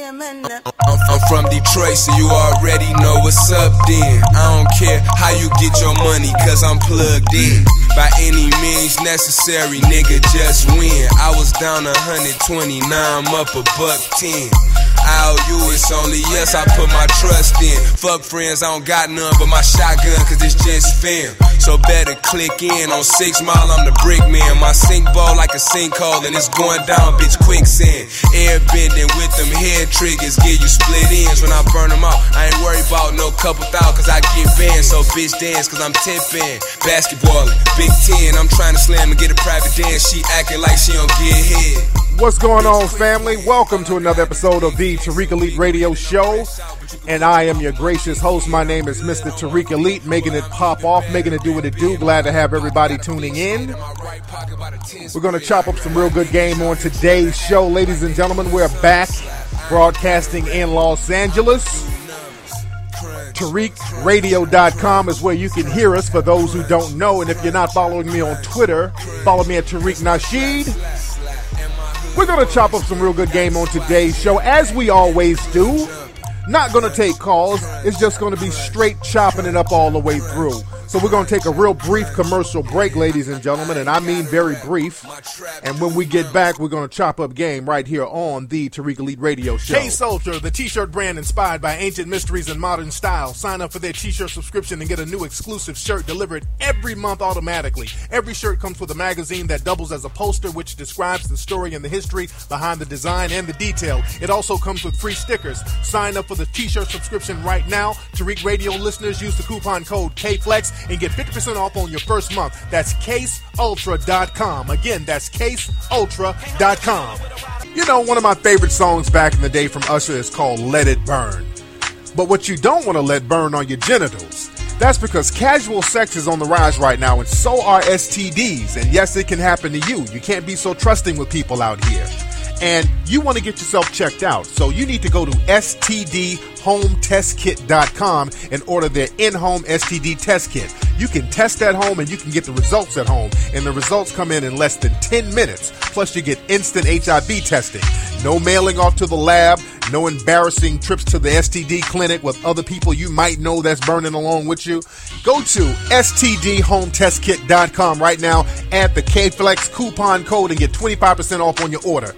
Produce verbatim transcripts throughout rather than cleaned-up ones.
I'm, I'm from Detroit, so you already know what's up then. I don't care how you get your money, cause I'm plugged in. By any means necessary, nigga, just win. I was down one hundred twenty, now I'm up a buck ten. I owe you, it's only yes, I put my trust in. Fuck friends, I don't got none but my shotgun, cause it's just fam. So better click in, on six mile I'm the brick man. My sink ball like a sinkhole and it's going down, bitch, quicksand. Air bending with them head triggers, give you split ends. When I burn them out, I ain't worried about no couple thou, cause I get banned. So bitch dance, cause I'm tipping. Basketballing, Big Ten, I'm trying to slam and get a private dance. She acting like she don't get hit. What's going on, family? Welcome to another episode of the Tariq Elite Radio Show. And I am your gracious host. My name is Mister Tariq Elite, making it pop off, making it do what it do. Glad to have everybody tuning in. We're going to chop up some real good game on today's show. Ladies and gentlemen, we're back broadcasting in Los Angeles. Tariq Radio dot com is where you can hear us for those who don't know. And if you're not following me on Twitter, follow me at Tariq Nasheed. We're going to chop up some real good game on today's show, as we always do. Not going to take calls. It's just going to be straight chopping it up all the way through. So we're going to take a real brief commercial break, ladies and gentlemen, and I mean very brief. And when we get back, we're going to chop up game right here on the Tariq Elite Radio Show. Case Ultra, the t-shirt brand inspired by ancient mysteries and modern style. Sign up for their t-shirt subscription and get a new exclusive shirt delivered every month automatically. Every shirt comes with a magazine that doubles as a poster, which describes the story and the history behind the design and the detail. It also comes with free stickers. Sign up for the t-shirt subscription right now. Tariq Radio listeners use the coupon code K Flex and get fifty percent off on your first month. That's Case Ultra dot com. Again, that's Case Ultra dot com. You know, one of my favorite songs back in the day from Usher is called Let It Burn. But what you don't want to let burn are your genitals. That's because casual sex is on the rise right now, and so are S T Ds. And yes, it can happen to you. You can't be so trusting with people out here. And you want to get yourself checked out, so you need to go to S T D home test kit dot com and order their in-home S T D test kit. You can test at home and you can get the results at home, and the results come in in less than ten minutes. Plus, you get instant H I V testing. No mailing off to the lab, no embarrassing trips to the S T D clinic with other people you might know that's burning along with you. Go to S T D home test kit dot com right now, add the K Flex coupon code and get twenty-five percent off on your order.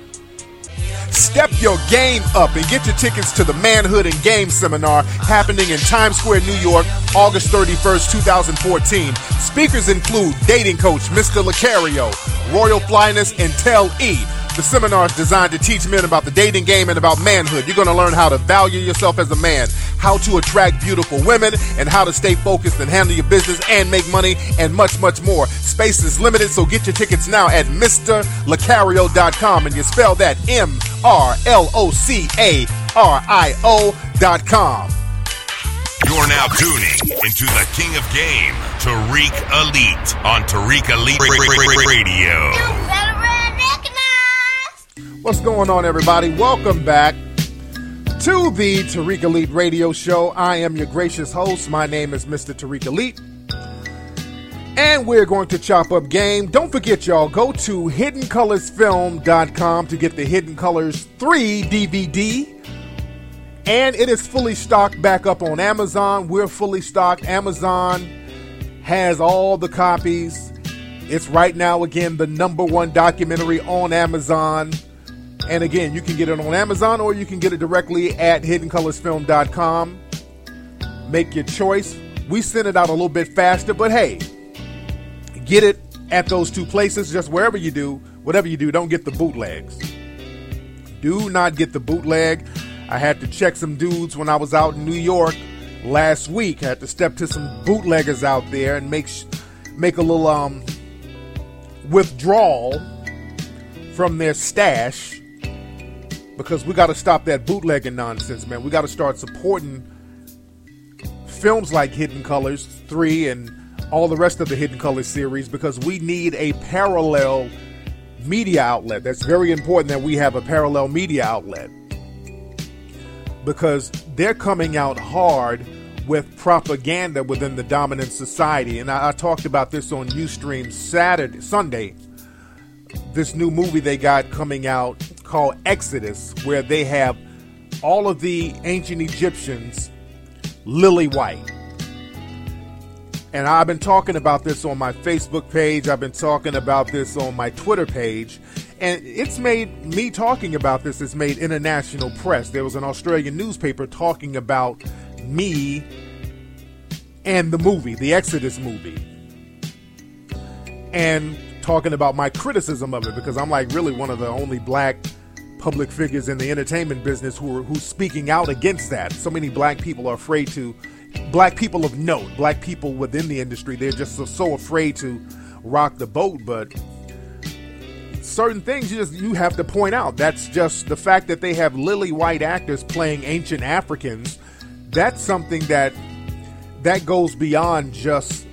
Step your game up and get your tickets to the Manhood and Game Seminar happening in Times Square, New York, August thirty-first, twenty fourteen. Speakers include dating coach Mister Lucario, Royal Flyness, and Tel E. The seminar is designed to teach men about the dating game and about manhood. You're going to learn how to value yourself as a man, how to attract beautiful women, and how to stay focused and handle your business and make money, and much, much more. Space is limited, so get your tickets now at Mister Lucario dot com, and you spell that M R L O C A R I O dot com. You're now tuning into the King of Game, Tariq Elite, on Tariq Elite Radio. What's going on, everybody? Welcome back to the Tariq Elite Radio Show. I am your gracious host. My name is Mister Tariq Elite. And we're going to chop up game. Don't forget, y'all, go to hidden colors film dot com to get the Hidden Colors three D V D. And it is fully stocked back up on Amazon. We're fully stocked. Amazon has all the copies. It's right now, again, the number one documentary on Amazon. And again, you can get it on Amazon or you can get it directly at hidden colors film dot com. Make your choice. We send it out a little bit faster, but hey, get it at those two places. Just wherever you do, whatever you do, don't get the bootlegs. Do not get the bootleg. I had to check some dudes when I was out in New York last week. I had to step to some bootleggers out there and make make a little um withdrawal from their stash, because we got to stop that bootlegging nonsense, man. We got to start supporting films like Hidden Colors three and all the rest of the Hidden Colors series, because we need a parallel media outlet. That's very important that we have a parallel media outlet, because they're coming out hard with propaganda within the dominant society. And I, I talked about this on Ustream Saturday, Sunday. This new movie they got coming out called Exodus, where they have all of the ancient Egyptians lily white. And I've been talking about this on my Facebook page. I've been talking about this on my Twitter page. And it's made, me talking about this has made international press. There was an Australian newspaper talking about me and the movie, the Exodus movie. And talking about my criticism of it, because I'm like really one of the only black public figures in the entertainment business who are, who's speaking out against that. So many black people are afraid to, black people of note, black people within the industry, they're just so, so afraid to rock the boat. But certain things you just you have to point out. That's just the fact that they have lily white actors playing ancient Africans. That's something that that goes beyond just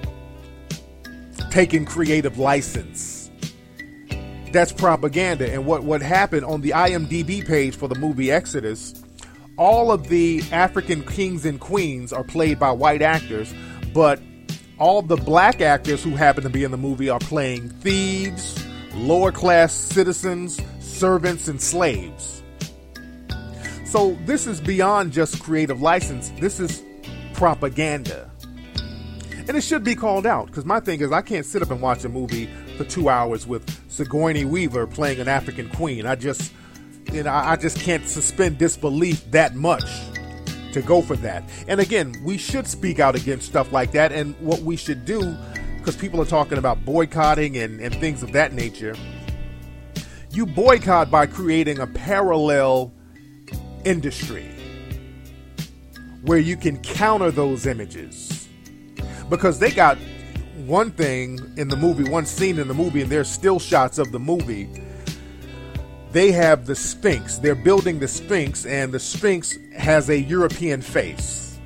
taking creative license. That's propaganda. And what, what happened on the I M D B page for the movie Exodus, all of the African kings and queens are played by white actors, but all the black actors who happen to be in the movie are playing thieves, lower class citizens, servants, and slaves. So this is beyond just creative license. This is propaganda. And it should be called out, because my thing is I can't sit up and watch a movie for two hours with Sigourney Weaver playing an African queen. I just, you know, I just can't suspend disbelief that much to go for that. And again, we should speak out against stuff like that. And what we should do, because people are talking about boycotting and, and things of that nature, you boycott by creating a parallel industry where you can counter those images. Because they got one thing in the movie, one scene in the movie, and there's still shots of the movie. They have the Sphinx. They're building the Sphinx, and the Sphinx has a European face.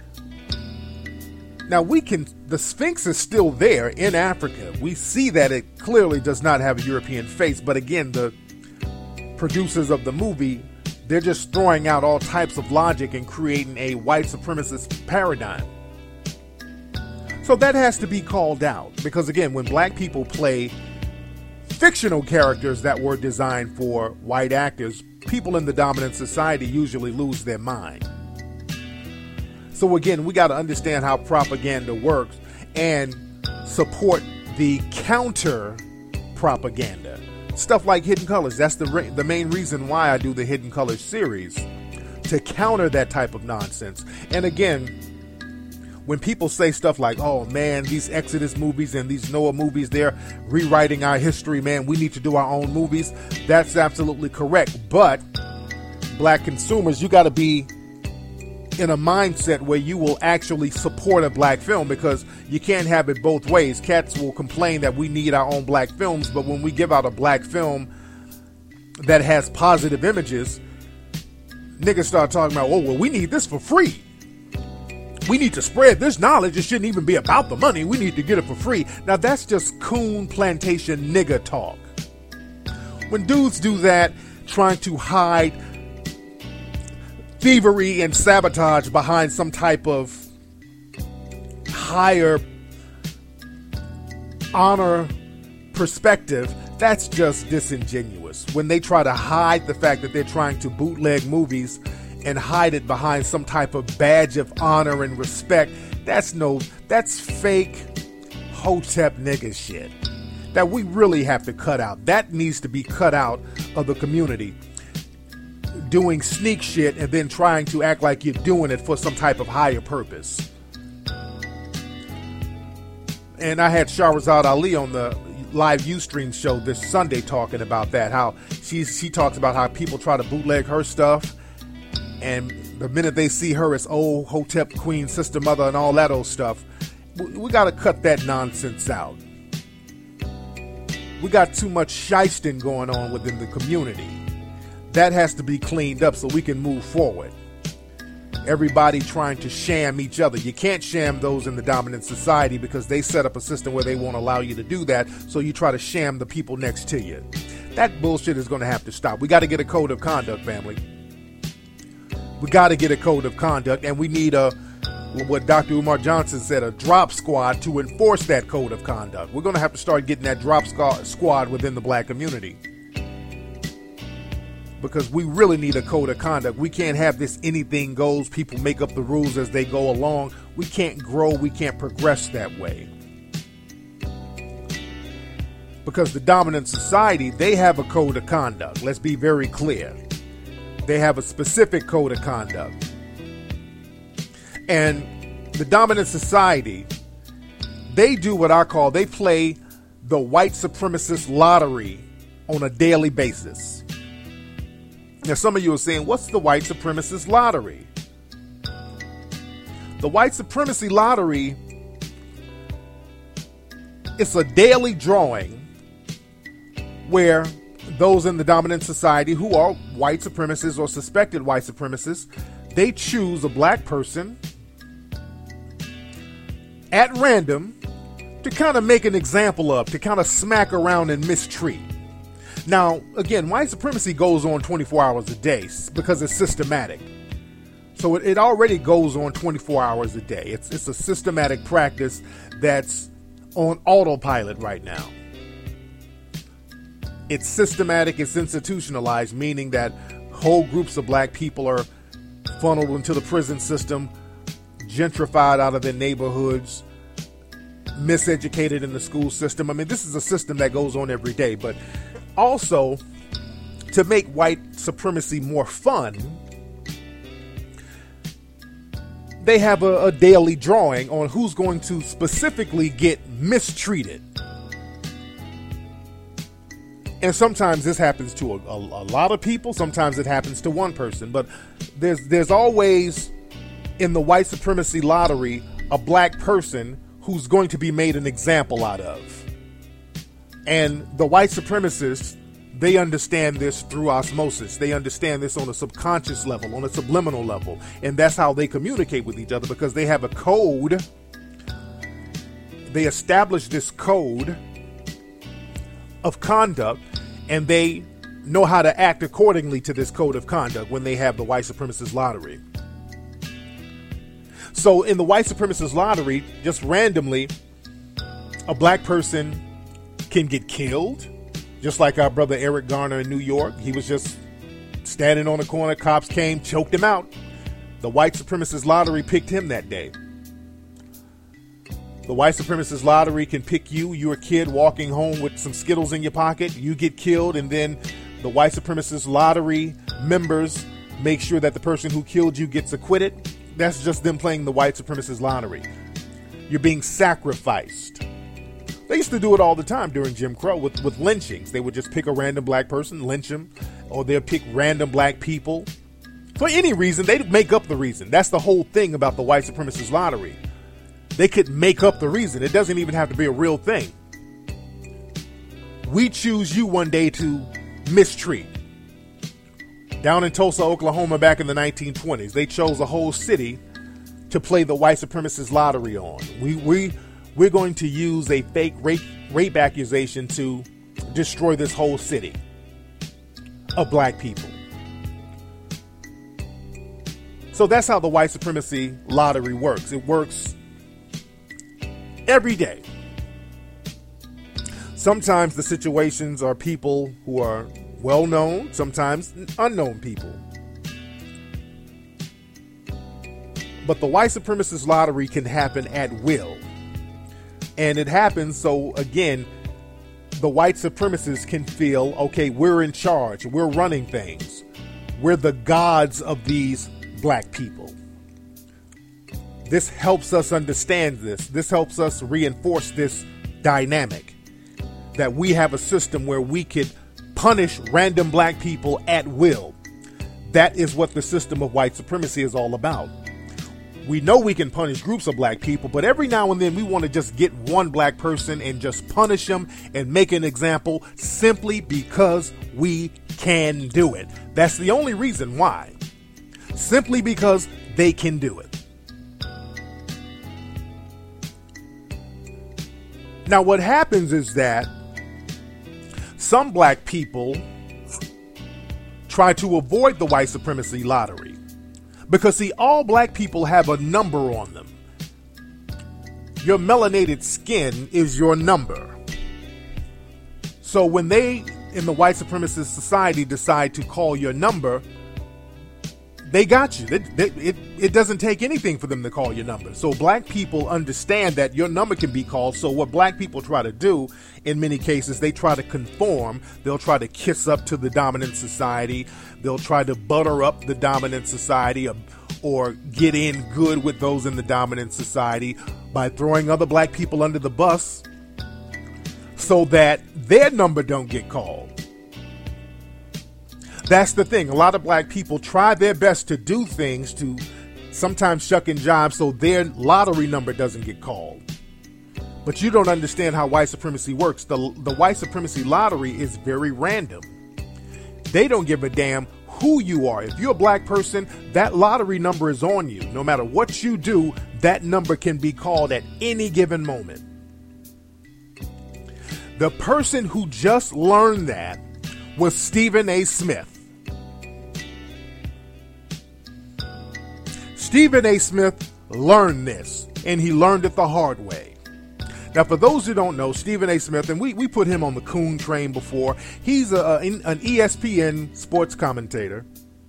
Now we can, the Sphinx is still there in Africa. We see that it clearly does not have a European face, but again, the producers of the movie, they're just throwing out all types of logic and creating a white supremacist paradigm. So that has to be called out, because again, when black people play fictional characters that were designed for white actors, people in the dominant society usually lose their mind. So again, we got to understand how propaganda works and support the counter propaganda. Stuff like Hidden Colors. That's the re- the main reason why I do the Hidden Colors series, to counter that type of nonsense. And again, when people say stuff like, oh man, these Exodus movies and these Noah movies, they're rewriting our history, man, we need to do our own movies, that's absolutely correct. But black consumers, you got to be in a mindset where you will actually support a black film, because you can't have it both ways. Cats will complain that we need our own black films, but when we give out a black film that has positive images, niggas start talking about, oh, well, we need this for free. We need to spread this knowledge. It shouldn't even be about the money. We need to get it for free. Now that's just coon plantation nigga talk. When dudes do that, trying to hide thievery and sabotage behind some type of higher honor perspective, that's just disingenuous. When they try to hide the fact that they're trying to bootleg movies and hide it behind some type of badge of honor and respect, that's no, that's fake Hotep nigga shit that we really have to cut out. That needs to be cut out of the community. Doing sneak shit and then trying to act like you're doing it for some type of higher purpose. And I had Shahrazad Ali on the live Ustream show this Sunday talking about that, how she, she talks about how people try to bootleg her stuff, and the minute they see her as old Hotep queen, sister, mother, and all that old stuff, we, we got to cut that nonsense out. We got too much shysting going on within the community. That has to be cleaned up so we can move forward. Everybody trying to sham each other. You can't sham those in the dominant society, because they set up a system where they won't allow you to do that, so you try to sham the people next to you. That bullshit is going to have to stop. We got to get a code of conduct, family. We got to get a code of conduct, and we need a, what Doctor Umar Johnson said, a drop squad to enforce that code of conduct. We're going to have to start getting that drop squad within the black community. because we really need a code of conduct. We can't have this anything goes, people make up the rules as they go along. We can't grow, we can't progress that way. Because the dominant society, they have a code of conduct. Let's be very clear. They have a specific code of conduct. And the dominant society, they do what I call, they play the white supremacist lottery on a daily basis. Now, some of you are saying, what's the white supremacist lottery? The white supremacy lottery, it's a daily drawing where those in the dominant society who are white supremacists or suspected white supremacists, they choose a black person at random to kind of make an example of, to kind of smack around and mistreat. Now, again, white supremacy goes on twenty-four hours a day because it's systematic. So it, it already goes on twenty-four hours a day. It's, it's a systematic practice that's on autopilot right now. It's systematic, it's institutionalized, meaning that whole groups of black people are funneled into the prison system, gentrified out of their neighborhoods, miseducated in the school system. I mean, this is a system that goes on every day. But also, to make white supremacy more fun, they have a, a daily drawing on who's going to specifically get mistreated. And sometimes this happens to a, a, a lot of people. Sometimes it happens to one person. But there's there's always, in the white supremacy lottery, a black person who's going to be made an example out of. And the white supremacists, they understand this through osmosis. They understand this on a subconscious level, on a subliminal level. And that's how they communicate with each other, because they have a code. They establish this code of conduct, and they know how to act accordingly to this code of conduct when they have the white supremacist lottery. So in the white supremacist lottery, just randomly, a black person can get killed, just like our brother Eric Garner in New York. He was just standing on the corner, cops came, choked him out. The white supremacist lottery picked him that day. The white supremacist lottery can pick you. You're a kid walking home with some Skittles in your pocket. You get killed, and then the white supremacist lottery members make sure that the person who killed you gets acquitted. That's just them playing the white supremacist lottery. You're being sacrificed. They used to do it all the time during Jim Crow with, with lynchings. They would just pick a random black person, lynch him, or they'll pick random black people. For any reason, they'd make up the reason. That's the whole thing about the white supremacist lottery. They could make up the reason. It doesn't even have to be a real thing. We choose you one day to mistreat. Down in Tulsa, Oklahoma, back in the nineteen twenties, they chose a whole city to play the white supremacist lottery on. We, we, we're going to use a fake rape, rape accusation to destroy this whole city of black people. So that's how the white supremacy lottery works. It works every day. Sometimes the situations are people who are well known, sometimes unknown people. But the white supremacist lottery can happen at will. And it happens so, again, the white supremacists can feel, okay, we're in charge, we're running things. We're the gods of these black people. This helps us understand this. This helps us reinforce this dynamic that we have a system where we could punish random black people at will. That is what the system of white supremacy is all about. We know we can punish groups of black people, but every now and then we want to just get one black person and just punish them and make an example simply because we can do it. That's the only reason why. Simply because they can do it. Now, what happens is that some black people try to avoid the white supremacy lottery because, see, all black people have a number on them. Your melanated skin is your number. So when they in the white supremacist society decide to call your number, they got you. It, it, it doesn't take anything for them to call your number. So black people understand that your number can be called. So what black people try to do in many cases, they try to conform. They'll try to kiss up to the dominant society. They'll try to butter up the dominant society or, or get in good with those in the dominant society by throwing other black people under the bus so that their number don't get called. That's the thing. A lot of black people try their best to do things to sometimes shuck and jive so their lottery number doesn't get called. But you don't understand how white supremacy works. The, the white supremacy lottery is very random. They don't give a damn who you are. If you're a black person, that lottery number is on you. No matter what you do, that number can be called at any given moment. The person who just learned that was Stephen A. Smith. Stephen A. Smith learned this, and he learned it the hard way. Now, for those who don't know, Stephen A. Smith, and we, we put him on the Coon train before, he's a, an E S P N sports commentator.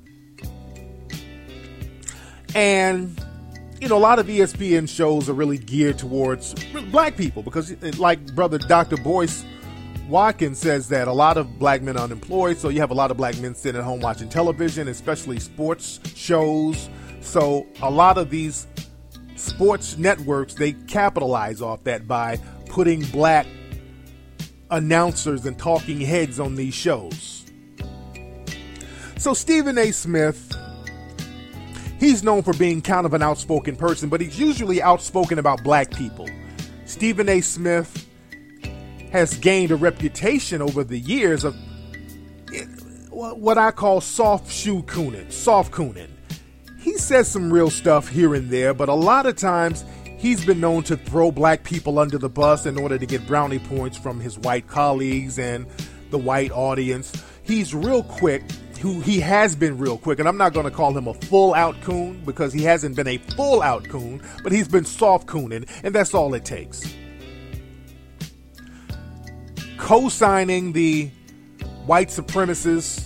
And, you know, a lot of E S P N shows are really geared towards black people because, like brother Doctor Boyce Watkins says, that a lot of black men are unemployed, so you have a lot of black men sitting at home watching television, especially sports shows. So a lot of these sports networks, they capitalize off that by putting black announcers and talking heads on these shows. So Stephen A. Smith, he's known for being kind of an outspoken person, but he's usually outspoken about black people. Stephen A. Smith has gained a reputation over the years of what I call soft shoe cooning, soft cooning. He says some real stuff here and there, but a lot of times he's been known to throw black people under the bus in order to get brownie points from his white colleagues and the white audience. He's real quick. Who he has been real quick, and I'm not going to call him a full-out coon because he hasn't been a full-out coon, but he's been soft cooning, and that's all it takes. Co-signing the white supremacists,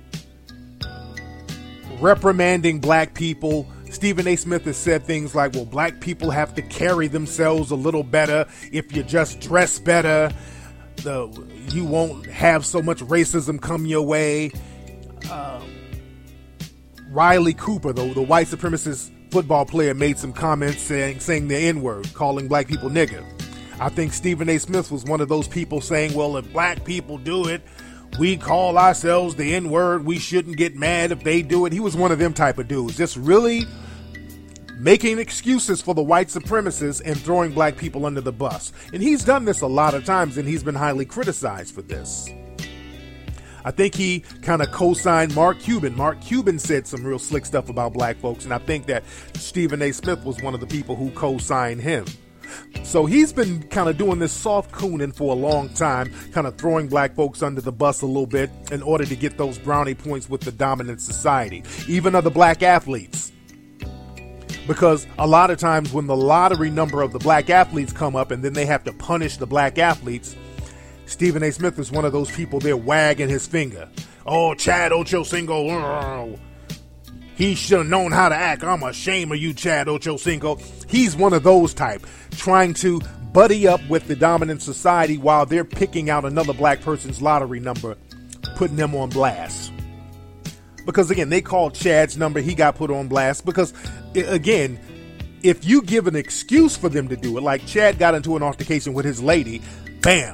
reprimanding black people. Stephen A. Smith has said things like, well, black people have to carry themselves a little better. If you just dress better, the, you won't have so much racism come your way. Uh, Riley Cooper, the, the white supremacist football player, made some comments saying, saying the N-word, calling black people nigger. I think Stephen A. Smith was one of those people saying, well, if black people do it, we call ourselves the N-word. We shouldn't get mad if they do it. He was one of them type of dudes, just really making excuses for the white supremacists and throwing black people under the bus. And he's done this a lot of times, and he's been highly criticized for this. I think he kind of co-signed Mark Cuban. Mark Cuban said some real slick stuff about black folks, and I think that Stephen A. Smith was one of the people who co-signed him. So he's been kind of doing this soft cooning for a long time, kind of throwing black folks under the bus a little bit in order to get those brownie points with the dominant society, even other black athletes. Because a lot of times when the lottery number of the black athletes come up and then they have to punish the black athletes, Stephen A. Smith is one of those people there wagging his finger. Oh, Chad Ochocinco, oh, he should have known how to act. I'm ashamed of you, Chad Ochocinco. He's one of those type, trying to buddy up with the dominant society while they're picking out another black person's lottery number, putting them on blast. Because, again, they called Chad's number. He got put on blast because, again, if you give an excuse for them to do it, like Chad got into an altercation with his lady, bam.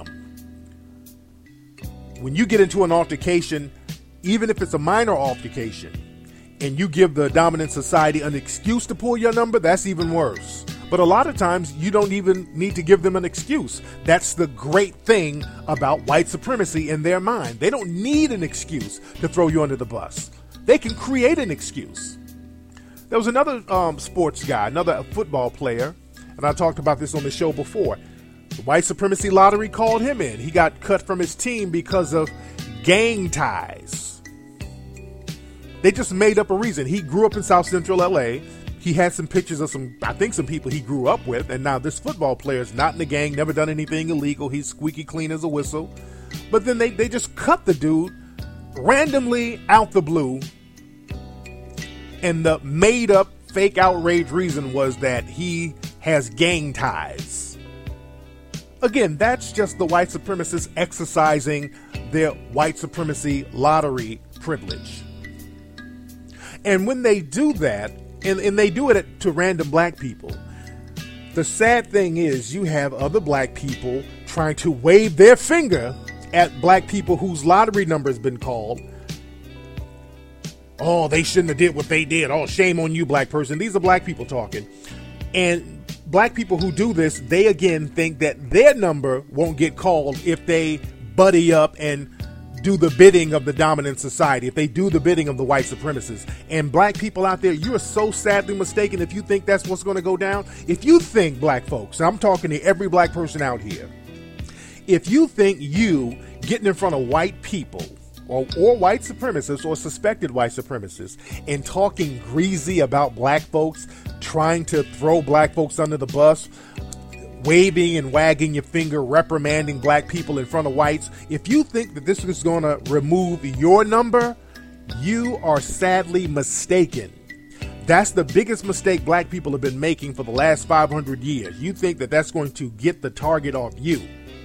When you get into an altercation, even if it's a minor altercation, and you give the dominant society an excuse to pull your number, that's even worse. But a lot of times, you don't even need to give them an excuse. That's the great thing about white supremacy in their mind. They don't need an excuse to throw you under the bus. They can create an excuse. There was another um, sports guy, another football player, and I talked about this on the show before. The white supremacy lottery called him in. He got cut from his team because of gang ties. They just made up a reason. He grew up in South Central L A. He had some pictures of some, I think some people he grew up with. And now this football player is not in the gang, never done anything illegal. He's squeaky clean as a whistle. But then they, they just cut the dude randomly out the blue. And the made up fake outrage reason was that he has gang ties. Again, that's just the white supremacists exercising their white supremacy lottery privilege. And when they do that, and, and they do it to random black people, the sad thing is you have other black people trying to wave their finger at black people whose lottery number has been called. Oh, they shouldn't have did what they did. Oh, shame on you, black person. These are black people talking. And black people who do this, they again think that their number won't get called if they buddy up and do the bidding of the dominant society, if they do the bidding of the white supremacists. And black people out there, you are so sadly mistaken if you think that's what's going to go down. If you think, black folks, I'm talking to every black person out here, if you think you getting in front of white people or, or white supremacists or suspected white supremacists and talking greasy about black folks, trying to throw black folks under the bus, waving and wagging your finger, reprimanding black people in front of whites, if you think that this is going to remove your number, you are sadly mistaken. That's the biggest mistake black people have been making for the last five hundred years. You think that that's going to get the target off you.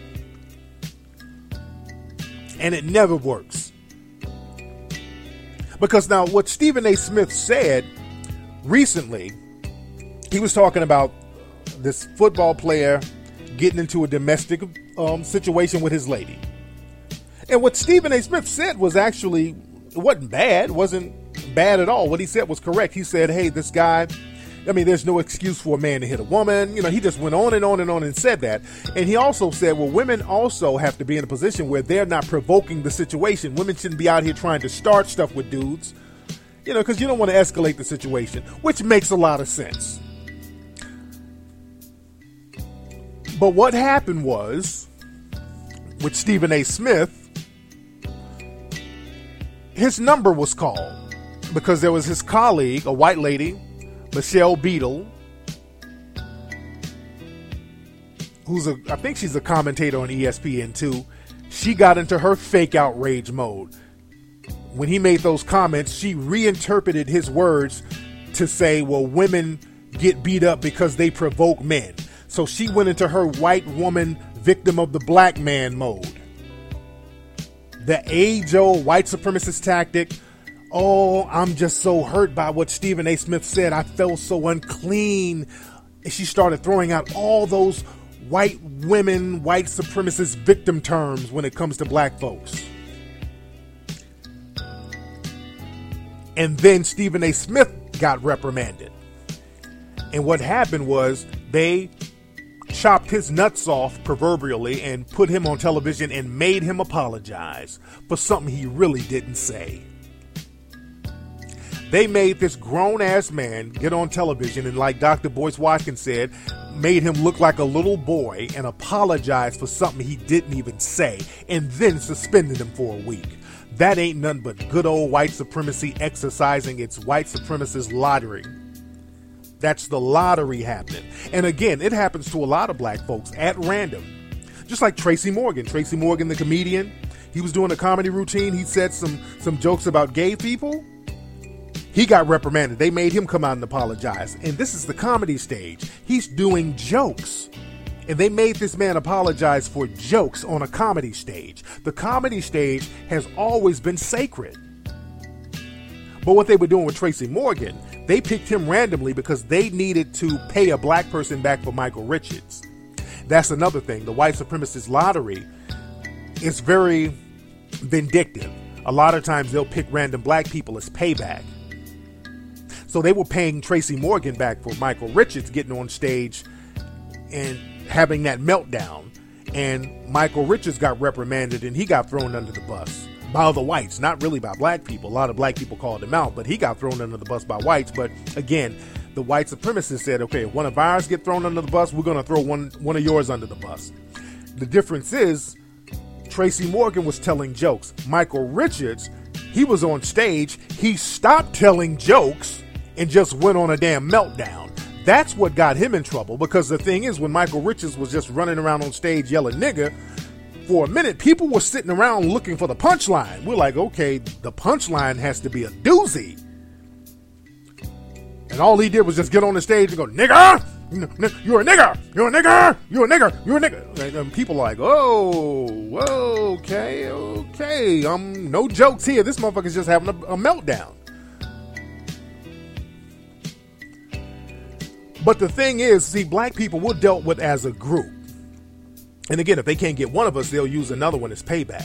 And it never works. Because now what Stephen A. Smith said recently, he was talking about this football player getting into a domestic um, situation with his lady. And what Stephen A. Smith said was actually, it wasn't bad, it wasn't bad at all. What he said was correct. He said, hey, this guy, I mean, there's no excuse for a man to hit a woman. You know, he just went on and on and on and said that. And he also said, well, women also have to be in a position where they're not provoking the situation. Women shouldn't be out here trying to start stuff with dudes, you know, because you don't want to escalate the situation, which makes a lot of sense. But what happened was, with Stephen A. Smith, his number was called because there was his colleague, a white lady, Michelle Beadle, who's a, I think she's a commentator on E S P N too. She got into her fake outrage mode. When he made those comments, she reinterpreted his words to say, well, women get beat up because they provoke men. So she went into her white woman victim of the black man mode. The age-old white supremacist tactic. Oh, I'm just so hurt by what Stephen A. Smith said. I felt so unclean. And she started throwing out all those white women, white supremacist victim terms when it comes to black folks. And then Stephen A. Smith got reprimanded. And what happened was they chopped his nuts off proverbially and put him on television and made him apologize for something he really didn't say. They made this grown-ass man get on television and, like Doctor Boyce Watkins said, made him look like a little boy and apologize for something he didn't even say, and then suspended him for a week. That ain't nothing but good old white supremacy exercising its white supremacist lottery. That's the lottery happening. And again, it happens to a lot of black folks at random. Just like Tracy Morgan. Tracy Morgan, the comedian, he was doing a comedy routine. He said some, some jokes about gay people. He got reprimanded. They made him come out and apologize. And this is the comedy stage. He's doing jokes. And they made this man apologize for jokes on a comedy stage. The comedy stage has always been sacred. But what they were doing with Tracy Morgan, they picked him randomly because they needed to pay a black person back for Michael Richards. That's another thing. The white supremacist lottery is very vindictive. A lot of times they'll pick random black people as payback. So they were paying Tracy Morgan back for Michael Richards getting on stage and having that meltdown. And Michael Richards got reprimanded and he got thrown under the bus by the whites, not really by black people. A lot of black people called him out, but he got thrown under the bus by whites. But again, the white supremacists said, okay, if one of ours get thrown under the bus, we're going to throw one, one of yours under the bus. The difference is Tracy Morgan was telling jokes. Michael Richards, he was on stage. He stopped telling jokes and just went on a damn meltdown. That's what got him in trouble, because the thing is, when Michael Richards was just running around on stage yelling nigger, for a minute, people were sitting around looking for the punchline. We're like, okay, the punchline has to be a doozy. And all he did was just get on the stage and go, nigger, you're a nigger, you're a nigger, you're a nigger, you're a nigger. And people are like, oh, whoa, okay, okay. Um, no jokes here. This motherfucker's just having a, a meltdown. But the thing is, see, black people were dealt with as a group. And again, if they can't get one of us, they'll use another one as payback.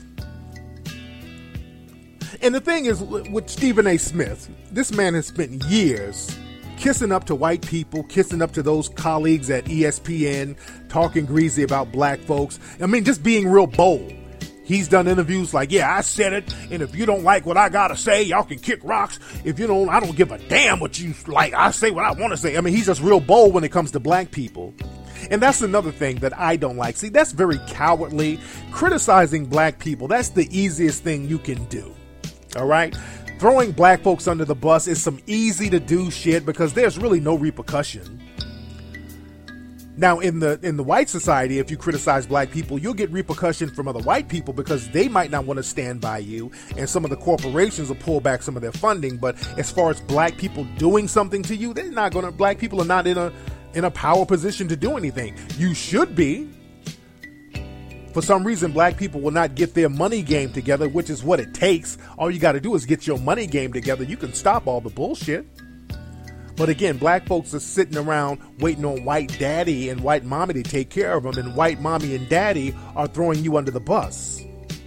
And the thing is, with Stephen A. Smith, this man has spent years kissing up to white people, kissing up to those colleagues at E S P N, talking greasy about black folks. I mean, just being real bold. He's done interviews like, yeah, I said it, and if you don't like what I gotta say, y'all can kick rocks. If you don't, I don't give a damn what you like. I say what I want to say. I mean, he's just real bold when it comes to black people. And that's another thing that I don't like. See, that's very cowardly. Criticizing black people, that's the easiest thing you can do. All right? Throwing black folks under the bus is some easy to do shit because there's really no repercussion. Now, in the in the white society, if you criticize black people, you'll get repercussion from other white people because they might not want to stand by you, and some of the corporations will pull back some of their funding. But as far as black people doing something to you, they're not going to. Black people are not in a in a power position to do anything. You should be. For some reason, black people will not get their money game together, which is what it takes. All you got to do is get your money game together. You can stop all the bullshit. But again, black folks are sitting around waiting on white daddy and white mommy to take care of them, and white mommy and daddy are throwing you under the bus.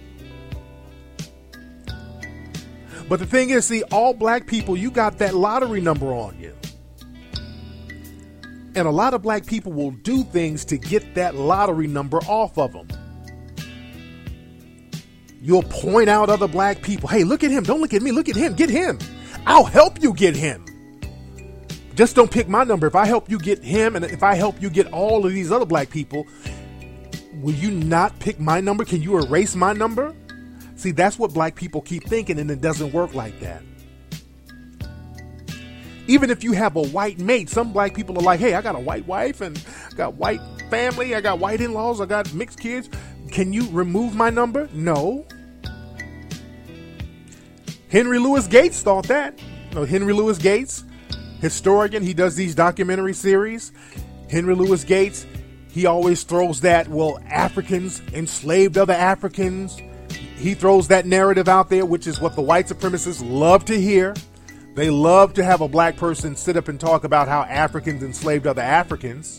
But the thing is, see, all black people, you got that lottery number on you. And a lot of black people will do things to get that lottery number off of them. You'll point out other black people. Hey, look at him. Don't look at me. Look at him. Get him. I'll help you get him. Just don't pick my number. If I help you get him, and if I help you get all of these other black people, will you not pick my number? Can you erase my number? See, that's what black people keep thinking, and it doesn't work like that. Even if you have a white mate, some black people are like, hey, I got a white wife and I got white family. I got white in-laws. I got mixed kids. Can you remove my number? No. Henry Louis Gates thought that. You know, Henry Louis Gates, historian, he does these documentary series. Henry Louis Gates, he always throws that, well, Africans enslaved other Africans. He throws that narrative out there, which is what the white supremacists love to hear. They love to have a black person sit up and talk about how Africans enslaved other Africans.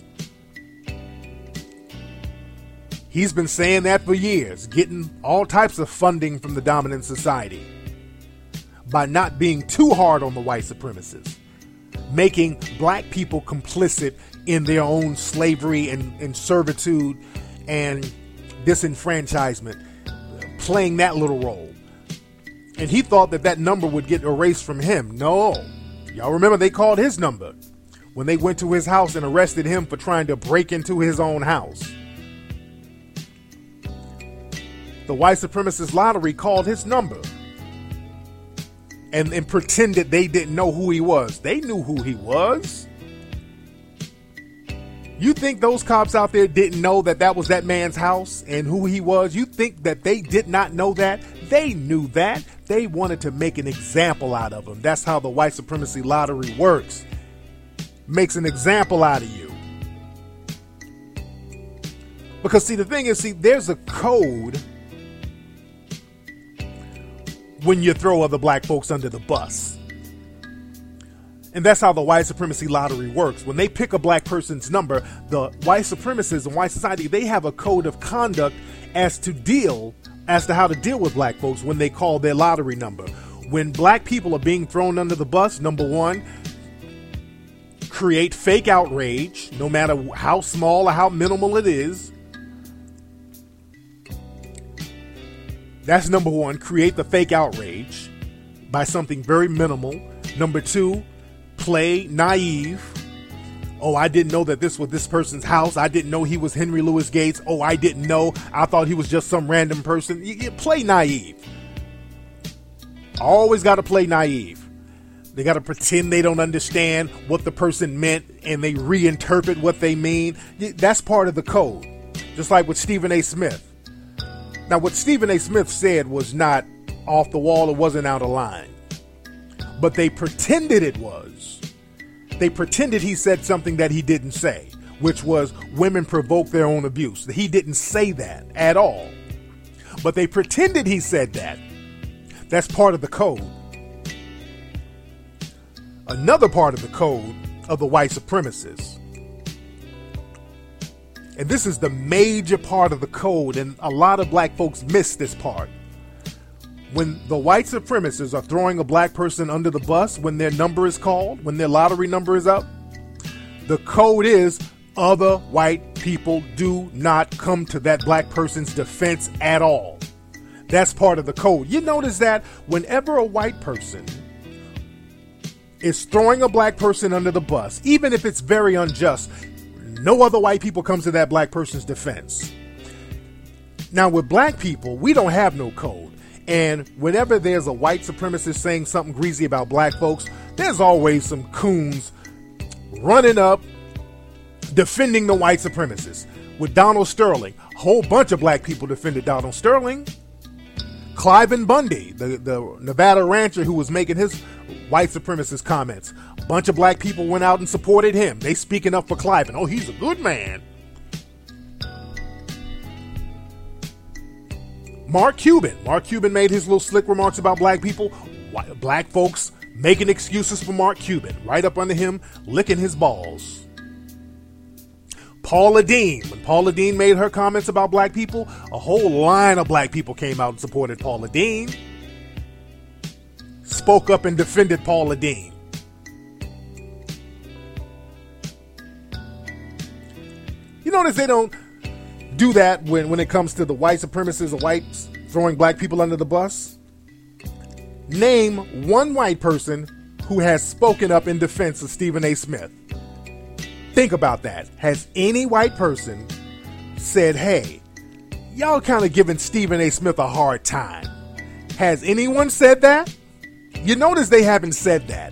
He's been saying that for years, getting all types of funding from the dominant society by not being too hard on the white supremacists, making black people complicit in their own slavery and, and servitude and disenfranchisement, playing that little role. And he thought that that number would get erased from him. No. Y'all remember they called his number when they went to his house and arrested him for trying to break into his own house. The white supremacist lottery called his number and, and pretended they didn't know who he was. They knew who he was. You think those cops out there didn't know that that was that man's house and who he was? You think that they did not know that? They knew that. They wanted to make an example out of him. That's how the white supremacy lottery works. Makes an example out of you. Because see, the thing is, see, there's a code when you throw other black folks under the bus. And that's how the white supremacy lottery works. When they pick a black person's number, the white supremacists and white society, they have a code of conduct as to deal, as to how to deal with black folks when they call their lottery number. When black people are being thrown under the bus, number one, create fake outrage, no matter how small or how minimal it is. That's number one, create the fake outrage by something very minimal. Number two, play naive. Oh, I didn't know that this was this person's house. I didn't know he was Henry Louis Gates. Oh, I didn't know. I thought he was just some random person. You, you play naive. Always got to play naive. They got to pretend they don't understand what the person meant and they reinterpret what they mean. That's part of the code. Just like with Stephen A. Smith. Now, what Stephen A. Smith said was not off the wall. It wasn't out of line. But they pretended it was. They pretended he said something that he didn't say, which was women provoke their own abuse. He didn't say that at all. But they pretended he said that. That's part of the code. Another part of the code of the white supremacists. And this is the major part of the code, and a lot of black folks miss this part. When the white supremacists are throwing a black person under the bus, when their number is called, when their lottery number is up, the code is other white people do not come to that black person's defense at all. That's part of the code. You notice that whenever a white person is throwing a black person under the bus, even if it's very unjust, no other white people comes to that black person's defense. Now, with black people, we don't have no code. And whenever there's a white supremacist saying something greasy about black folks, there's always some coons running up, defending the white supremacists. With Donald Sterling, a whole bunch of black people defended Donald Sterling. Cliven Bundy, the, the Nevada rancher who was making his white supremacist comments, a bunch of black people went out and supported him. They speaking up for Cliven. Oh, he's a good man. Mark Cuban. Mark Cuban made his little slick remarks about black people. White, black folks making excuses for Mark Cuban. Right up under him, licking his balls. Paula Deen. When Paula Deen made her comments about black people, a whole line of black people came out and supported Paula Deen. Spoke up and defended Paula Deen. You notice they don't do that when, when it comes to the white supremacists or whites throwing black people under the bus. Name one white person who has spoken up in defense of Stephen A. Smith. Think about that. Has any white person said, hey, y'all kind of giving Stephen A. Smith a hard time? Has anyone said that? You notice they haven't said that.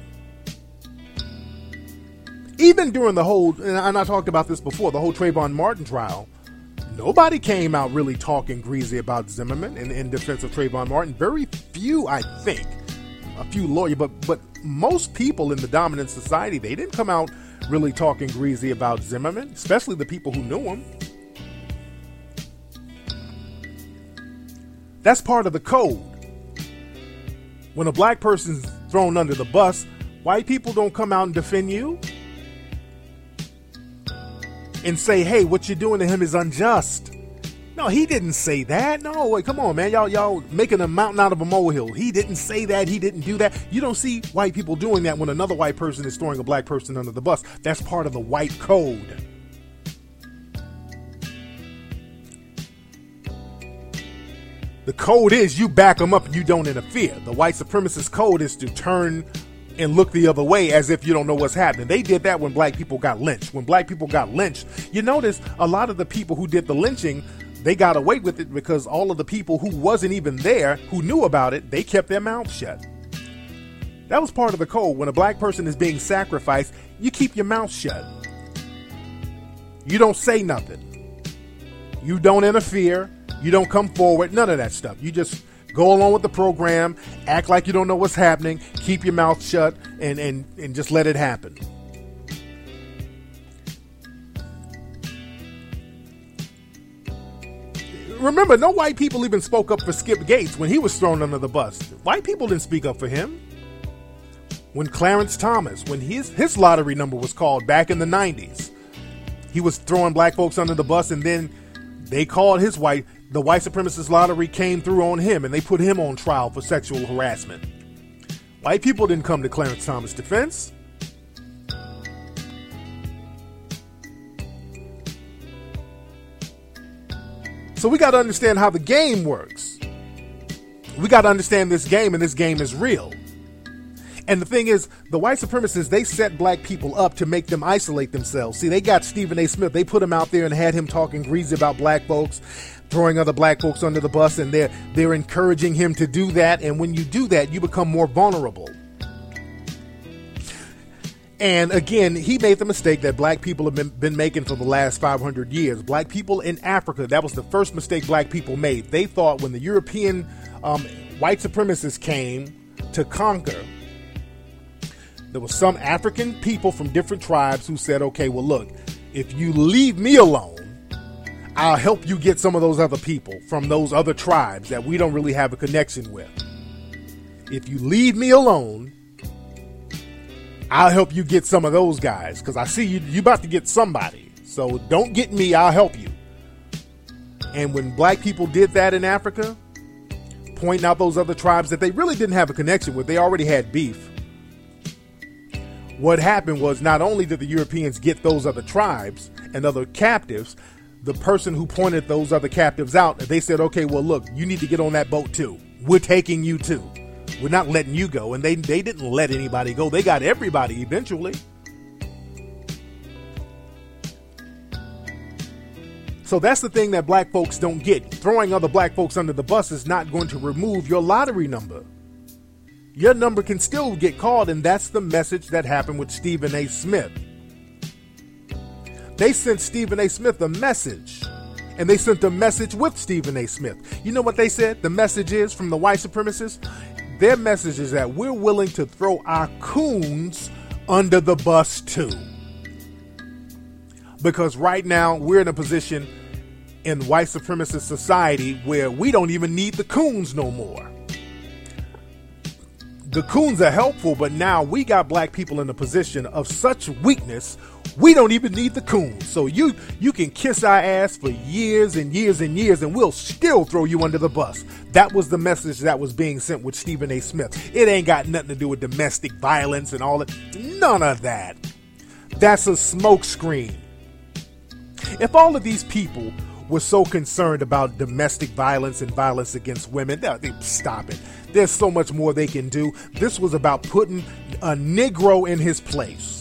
Even during the whole, and I talked about this before, the whole Trayvon Martin trial, nobody came out really talking greasy about Zimmerman in, in defense of Trayvon Martin. Very few, I think, a few lawyers, but but most people in the dominant society, they didn't come out really talking greasy about Zimmerman, especially the people who knew him. That's part of the code. When a black person's thrown under the bus, white people don't come out and defend you and say, hey, what you're doing to him is unjust. No, he didn't say that. No, wait, come on, man. Y'all, y'all making a mountain out of a molehill. He didn't say that. He didn't do that. You don't see white people doing that when another white person is throwing a black person under the bus. That's part of the white code. The code is you back them up and you don't interfere. The white supremacist code is to turn and look the other way as if you don't know what's happening. They did that when black people got lynched. When black people got lynched, you notice a lot of the people who did the lynching, they got away with it because all of the people who wasn't even there, who knew about it, they kept their mouths shut. That was part of the code. When a black person is being sacrificed, you keep your mouth shut. You don't say nothing. You don't interfere. You don't come forward. None of that stuff. You just go along with the program, act like you don't know what's happening, keep your mouth shut, and, and, and just let it happen. Remember, no white people even spoke up for Skip Gates when he was thrown under the bus. White people didn't speak up for him. When Clarence Thomas, when his, his lottery number was called back in the nineties, he was throwing black folks under the bus, and then they called his white, the white supremacist lottery came through on him, and they put him on trial for sexual harassment. White people didn't come to Clarence Thomas' defense. So we got to understand how the game works. We got to understand this game, and this game is real. And the thing is, the white supremacists, they set black people up to make them isolate themselves. See, they got Stephen A. Smith. They put him out there and had him talking greasy about black folks, throwing other black folks under the bus, and they're, they're encouraging him to do that. And when you do that, you become more vulnerable. And again, he made the mistake that black people have been, been making for the last five hundred years. Black people in Africa, that was the first mistake black people made. They thought when the European um, white supremacists came to conquer, there was some African people from different tribes who said, okay, well, look, if you leave me alone, I'll help you get some of those other people from those other tribes that we don't really have a connection with. If you leave me alone, I'll help you get some of those guys, because I see you, you about to get somebody. So don't get me, I'll help you. And when black people did that in Africa, pointing out those other tribes that they really didn't have a connection with, they already had beef. What happened was not only did the Europeans get those other tribes and other captives, the person who pointed those other captives out, they said, okay, well, look, you need to get on that boat too. We're taking you too. We're not letting you go. And they, they didn't let anybody go. They got everybody eventually. So that's the thing that black folks don't get. Throwing other black folks under the bus is not going to remove your lottery number. Your number can still get called, and that's the message that happened with Stephen A. Smith. They sent Stephen A. Smith a message, and they sent a message with Stephen A. Smith. You know what they said? The message is from the white supremacists. Their message is that we're willing to throw our coons under the bus too. Because right now we're in a position in white supremacist society where we don't even need the coons no more. The coons are helpful, but now we got black people in a position of such weakness, we don't even need the coons. So you you can kiss our ass for years and years and years, and we'll still throw you under the bus. That was the message that was being sent with Stephen A. Smith. It ain't got nothing to do with domestic violence and all that. None of that. That's a smokescreen. If all of these people were so concerned about domestic violence and violence against women, they, they, stop it. There's so much more they can do. This was about putting a Negro in his place.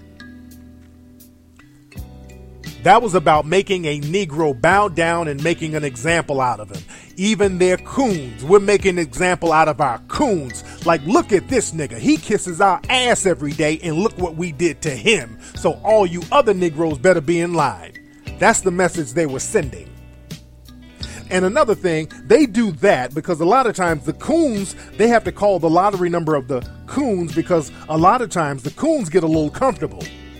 That was about making a Negro bow down and making an example out of him. Even their coons. We're making an example out of our coons. Like, look at this nigga. He kisses our ass every day, and look what we did to him. So all you other Negroes better be in line. That's the message they were sending. And another thing, they do that because a lot of times the coons, they have to call the lottery number of the coons because a lot of times the coons get a little comfortable.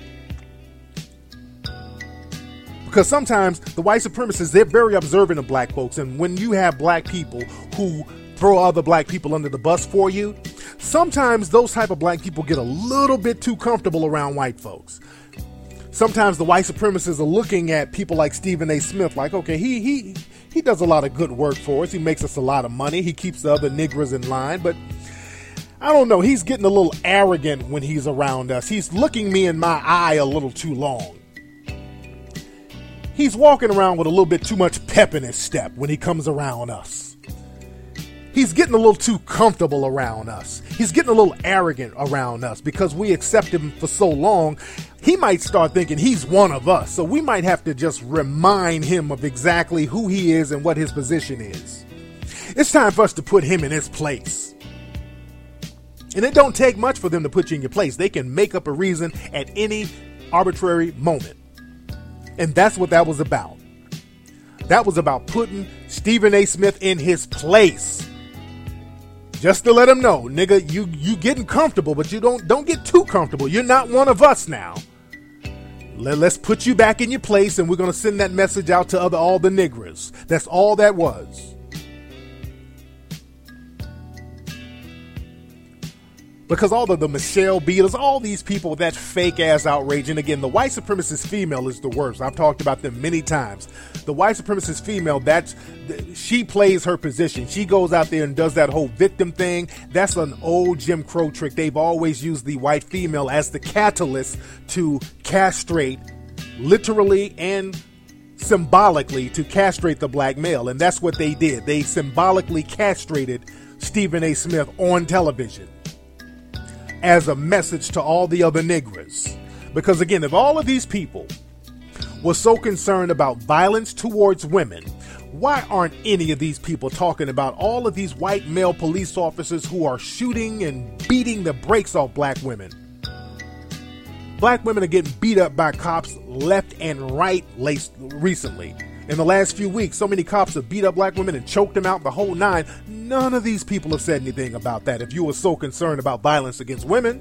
Because sometimes the white supremacists, they're very observant of black folks. And when you have black people who throw other black people under the bus for you, sometimes those type of black people get a little bit too comfortable around white folks. Sometimes the white supremacists are looking at people like Stephen A. Smith like, okay, he he he does a lot of good work for us. He makes us a lot of money. He keeps the other niggers in line. But I don't know. He's getting a little arrogant when he's around us. He's looking me in my eye a little too long. He's walking around with a little bit too much pep in his step when he comes around us. He's getting a little too comfortable around us. He's getting a little arrogant around us because we accept him for so long. He might start thinking he's one of us. So we might have to just remind him of exactly who he is and what his position is. It's time for us to put him in his place. And it don't take much for them to put you in your place. They can make up a reason at any arbitrary moment. And that's what that was about. That was about putting Stephen A. Smith in his place. Just to let him know, nigga, you you getting comfortable, but you don't don't get too comfortable. You're not one of us now. Let, let's put you back in your place, and we're going to send that message out to other all the niggers. That's all that was. Because all of the Michelle Beatles, all these people, that fake ass outrage. And again, the white supremacist female is the worst. I've talked about them many times. The white supremacist female, that's, she plays her position. She goes out there and does that whole victim thing. That's an old Jim Crow trick. They've always used the white female as the catalyst to castrate, literally and symbolically, to castrate the black male. And that's what they did. They symbolically castrated Stephen A. Smith on television as a message to all the other niggers. Because again, if all of these people were so concerned about violence towards women, why aren't any of these people talking about all of these white male police officers who are shooting and beating the brakes off black women? black women are getting beat up by cops left and right recently. In the last few weeks, so many cops have beat up black women and choked them out, the whole nine. None of these people have said anything about that if you were so concerned about violence against women.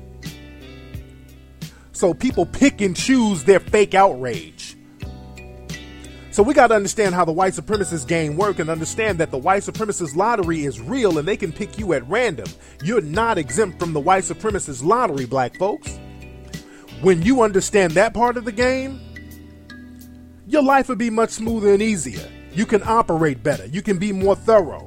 So people pick and choose their fake outrage. So we got to understand how the white supremacist game work and understand that the white supremacist lottery is real and they can pick you at random. You're not exempt from the white supremacist lottery, black folks. When you understand that part of the game, your life will be much smoother and easier. You can operate better. You can be more thorough.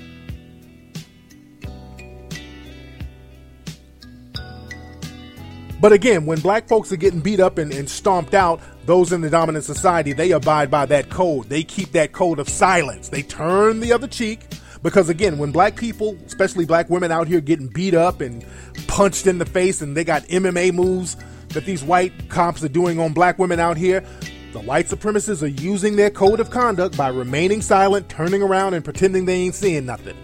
But again, when black folks are getting beat up and, and stomped out, those in the dominant society, they abide by that code. They keep that code of silence. They turn the other cheek. Because again, when black people, especially black women out here getting beat up and punched in the face and they got M M A moves that these white cops are doing on black women out here, the white supremacists are using their code of conduct by remaining silent, turning around and pretending they ain't seeing nothing.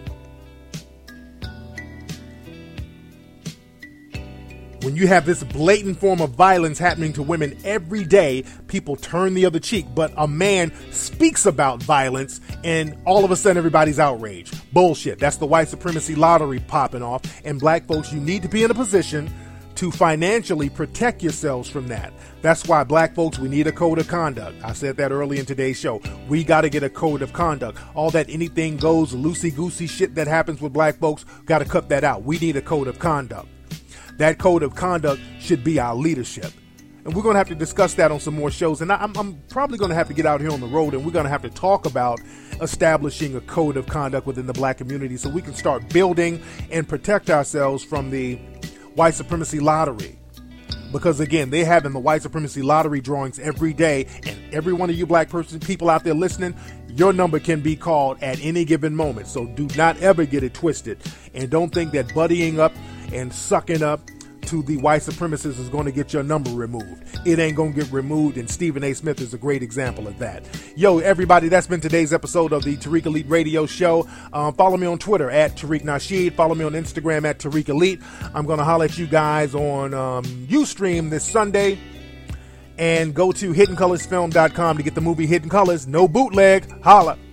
When you have this blatant form of violence happening to women every day, people turn the other cheek. But a man speaks about violence and all of a sudden everybody's outraged. Bullshit. That's the white supremacy lottery popping off. And black folks, you need to be in a position to financially protect yourselves from that. That's why, black folks, we need a code of conduct. I said that early in today's show. We got to get a code of conduct. All that anything goes, loosey-goosey shit that happens with black folks, got to cut that out. We need a code of conduct. That code of conduct should be our leadership. And we're going to have to discuss that on some more shows. And I'm, I'm probably going to have to get out here on the road and we're going to have to talk about establishing a code of conduct within the black community so we can start building and protect ourselves from the white supremacy lottery. Because again, they're having the white supremacy lottery drawings every day. And every one of you black person, people out there listening, your number can be called at any given moment. So do not ever get it twisted. And don't think that buddying up and sucking up to the white supremacists is going to get your number removed. It ain't going to get removed, and Stephen A. Smith is a great example of that. Yo, everybody, that's been today's episode of the Tariq Elite Radio Show. Um, follow me on Twitter at Tariq Nasheed. Follow me on Instagram at Tariq Elite. I'm going to holler at you guys on um, Ustream this Sunday. And go to hidden colors film dot com to get the movie Hidden Colors. No bootleg. Holla.